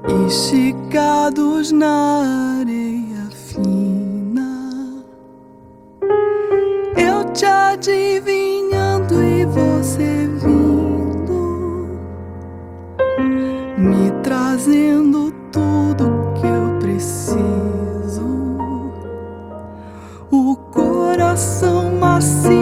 esticados na areia fina, eu te adivinhando e você vindo, me trazendo tudo que eu preciso. O coração macio,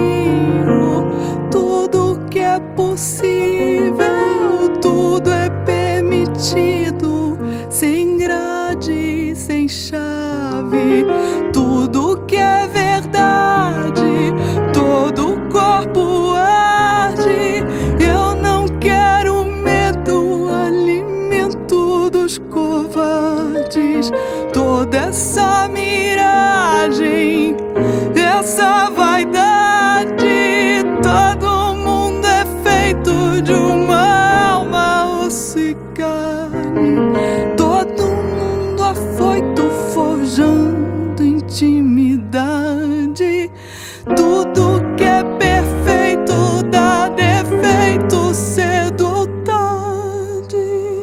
tudo que é possível, tudo é permitido, sem grade, sem chave, tudo que é verdade, todo o corpo arde. Eu não quero medo, alimento dos covardes, toda essa miragem, essa vaidade. Todo mundo é feito de uma alma, osso e carne. Todo mundo afoito, forjando intimidade. Tudo que é perfeito dá defeito cedo ou tarde.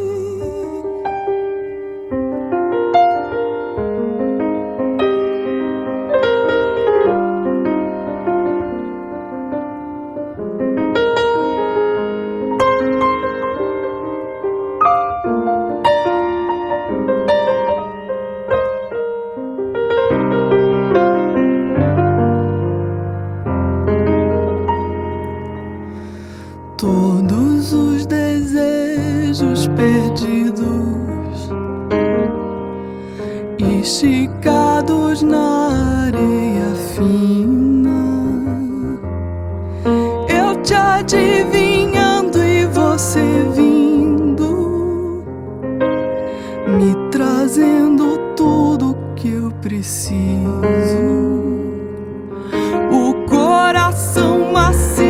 Todos os desejos perdidos, esticados na areia fina, eu te adivinhando e você vindo, me trazendo tudo que eu preciso. O coração macio,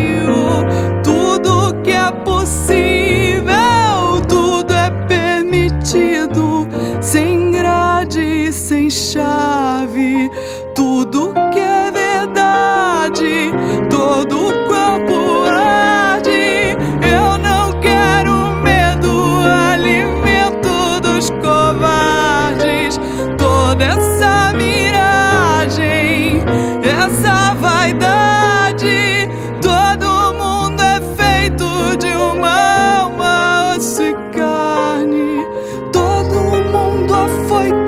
tudo que é possível, tudo é permitido, sem grade, sem chave, tudo que é verdade, todo o corpo arde. Eu não quero medo, alimento dos covardes, toda essa miragem, essa vaidade. Todo mundo é feito de uma alma, osso e carne. Todo mundo afoito,